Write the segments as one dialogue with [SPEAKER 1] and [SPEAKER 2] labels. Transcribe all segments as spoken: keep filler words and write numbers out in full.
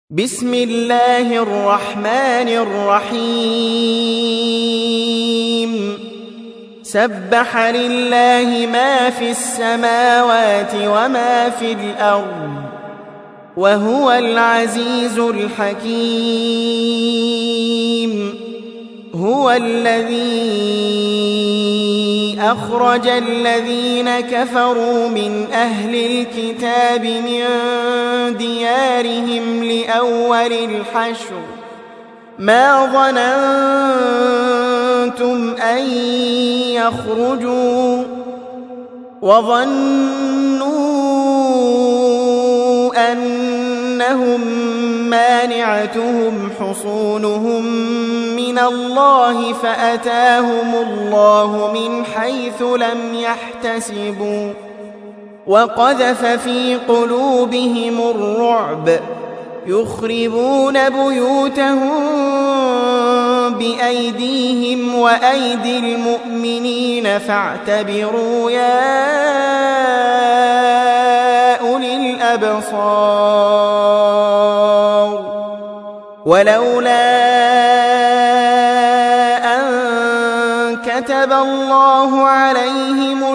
[SPEAKER 1] بسم الله الرحمن الرحيم سبح لله ما في السماوات وما في الأرض وهو العزيز الحكيم هو الذي أخرج الذين كفروا من أهل الكتاب من ديارهم لأول الحشر ما ظننتم أن يخرجوا وظنوا أنهم مانعتهم حصونهم من الله فأتاهم الله من حيث لم يحتسبوا وقذف في قلوبهم الرعب يخربون بيوتهم بأيديهم وأيدي المؤمنين فاعتبروا يا أولي الأبصار ولولا أن كتب الله عليهم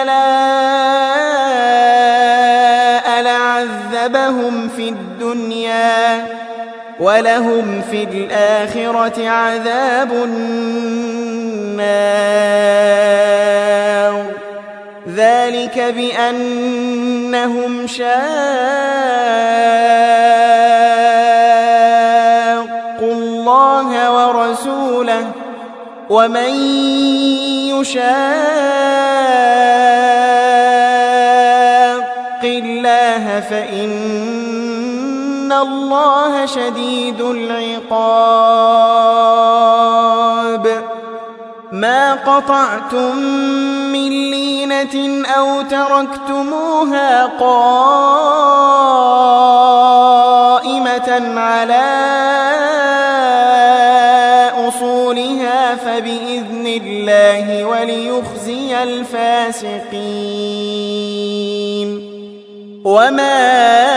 [SPEAKER 1] الجلاء لعذبهم في الدنيا ولهم في الآخرة عذاب النار ذلك بأنهم شاقوا الله ورسوله ومن يشاق الله فإن الله شديد العقاب ما قطعتم من لينة أو تركتموها قائمة على أصولها فبإذن الله وليخزي الفاسقين وما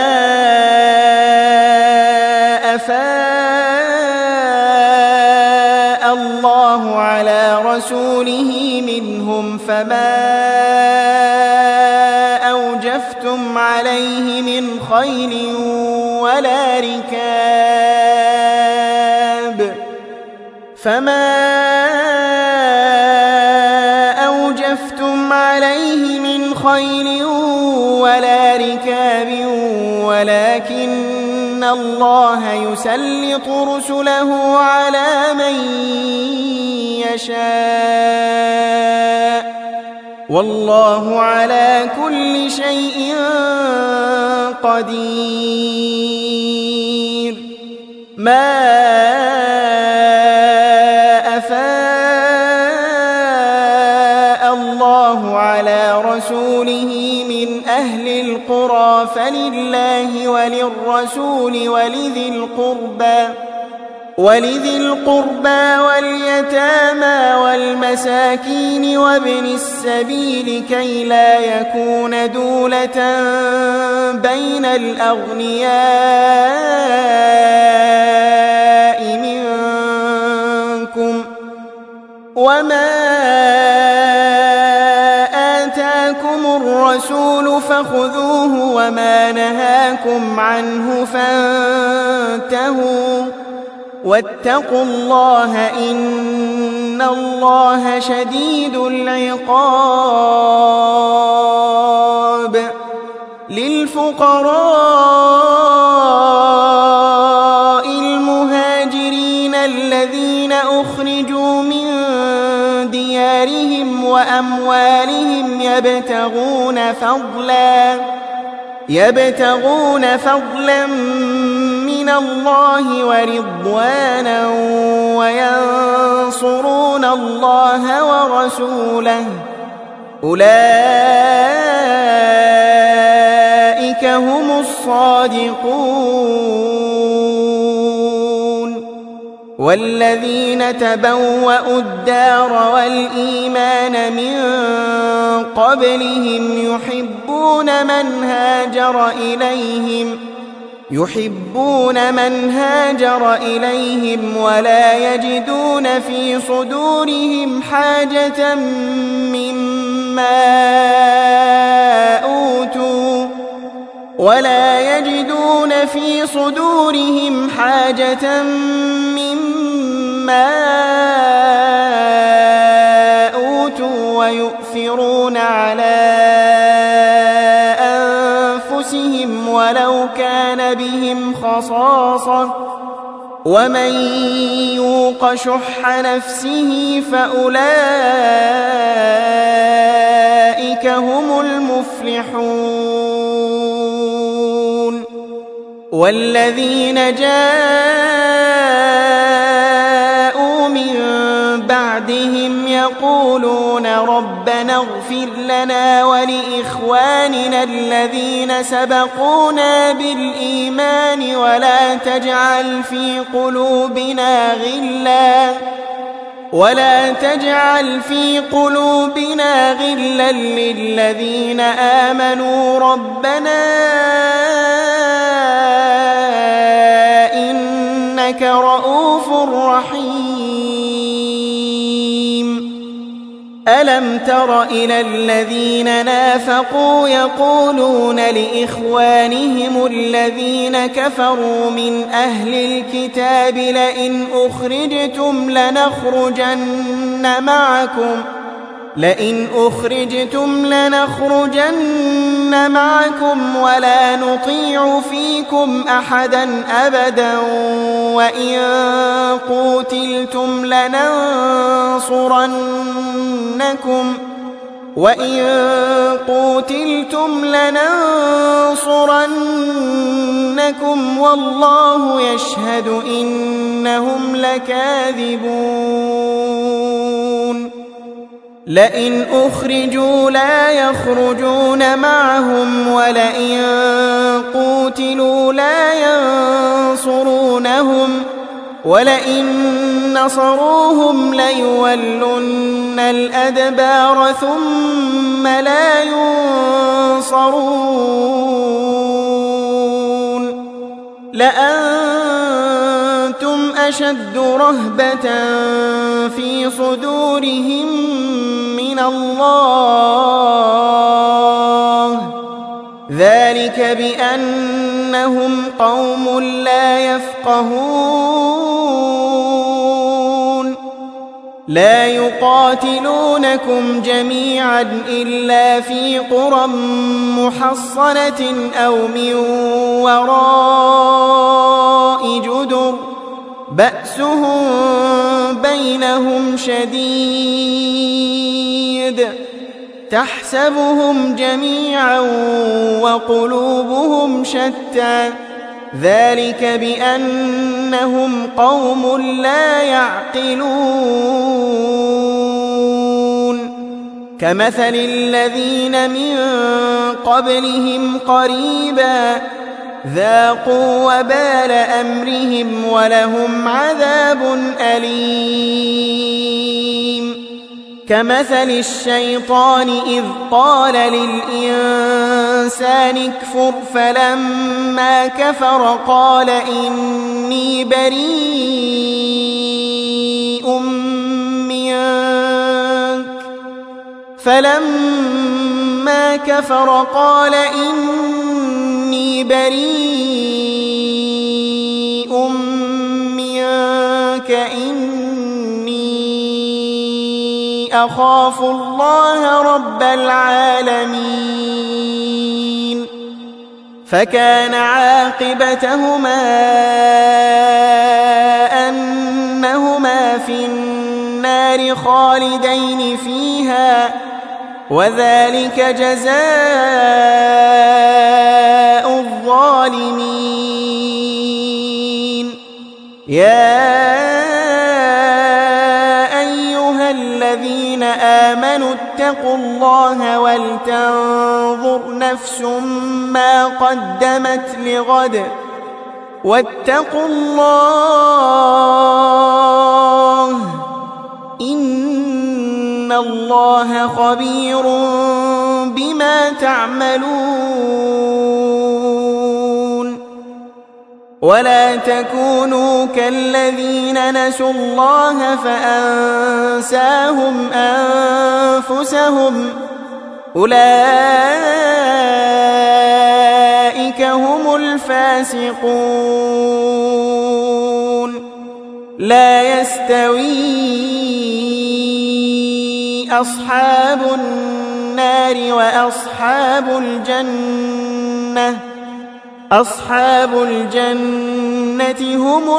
[SPEAKER 1] أفاء الله على رسوله منهم فما أوجفتم عليه من خيل ولا ركاب فما أوجفتم عليه من خيل ولا ركاب ولكن الله يسلط رسله على من يشاء والله على كل شيء قدير ما أفاء الله على رسوله من أهل القرى فلله وللرسول ولذي القربى ولذي القربى واليتامى والمساكين وابن السبيل كي لا يكون دولة بين الأغنياء منكم وما آتاكم الرسول فخذوه وما نهاكم عنه فانتهوا واتقوا الله إن الله شديد العقاب للفقراء المهاجرين الذين أخرجوا من ديارهم وأموالهم يبتغون فضلا يبتغون فضلا من الله ورضوانا وينصرون الله ورسوله أولئك هم الصادقون والذين تبوأوا الدار والإيمان من قبلهم يحبون من هاجر إليهم يحبون من هاجر إليهم ولا يجدون في صدورهم حاجة مما أوتوا ولا يجدون في صدورهم حاجة مما أوتوا ويؤثرون على أنفسهم ولو كان بهم خصاصة ومن يوق شح نفسه فأولئك هم المفلحون والذين جاءوا من بعدهم يقولون ربنا اغفر لنا ولإخواننا الذين سبقونا بالإيمان ولا تجعل في قلوبنا غلا ولا تجعل في قلوبنا غلا للذين آمنوا ربنا إنك رؤوف رحيم ألم تر إلى الذين نافقوا يقولون لإخوانهم الذين كفروا من أهل الكتاب لئن أخرجتم لنخرجن معكم لئن أخرجتم لنخرجن معكم ولا نطيع فيكم أحدا أبدا وإن قوتلتم لننصرنكم وإن قوتلتم لننصرنكم والله يشهد إنهم لكاذبون لئن أخرجوا لا يخرجون معهم ولئن قوتلوا لا ينصرونهم ولئن نصروهم ليولن الأدبار ثم لا ينصرون لأنتم أشد رهبة في صدورهم من الله ذلك بأنهم قوم لا يفقهون لا يقاتلونكم جميعا إلا في قرى محصنة أو من وراء جدر بأسهم بينهم شديد تحسبهم جميعا وقلوبهم شتى ذلك بأنهم قوم لا يعقلون كمثل الذين من قبلهم قريبا ذاقوا وبال أمرهم ولهم عذاب أليم كمثل الشيطان إذ قال للإنسان اكفر فلما كفر قال إني بريء منك فلما كفر قال إني بريء منك إني أخاف الله رب العالمين فكان عاقبتهما أنهما في النار خالدين فيها وذلك جزاء الظالمين يا أيها الذين آمنوا اتقوا الله ولتنظر نفس ما قدمت لغد واتقوا الله إن الله خبير بما تعملون ولا تكونوا كالذين نسوا الله فأنساهم أنفسهم أولئك هم الفاسقون لا يستوي أصحاب النار وأصحاب الجنة أصحاب الجنة هم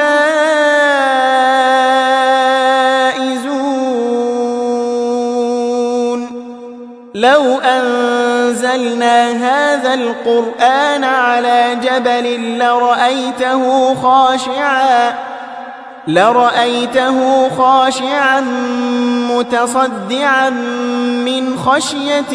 [SPEAKER 1] الفائزون لو أنزلنا هذا القرآن على جبل لرأيته خاشعا لرأيته خاشعا متصدعا من خشية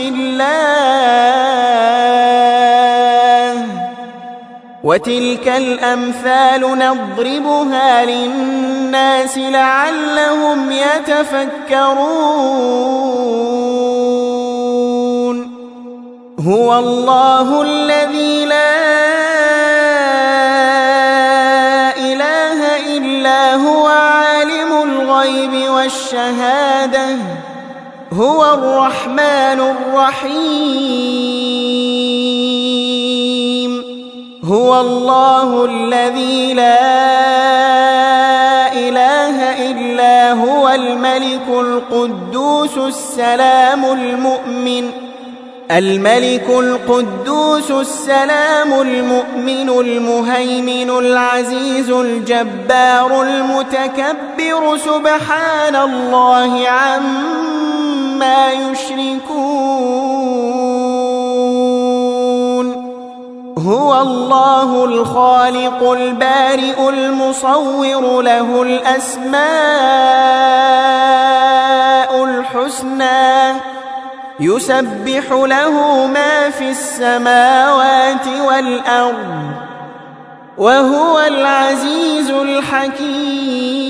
[SPEAKER 1] الله وتلك الأمثال نضربها للناس لعلهم يتفكرون هو الله الذي لا إله إلا هو عالم الغيب والشهادة هو الرحمن الرحيم هو الله الذي لا إله إلا هو الملك القدوس السلام المؤمن الملك القدوس السلام المؤمن المهيمن العزيز الجبار المتكبر سبحان الله عما يشركون هو الله الخالق البارئ المصور له الأسماء الحسنى يسبح له ما في السماوات والأرض وهو العزيز الحكيم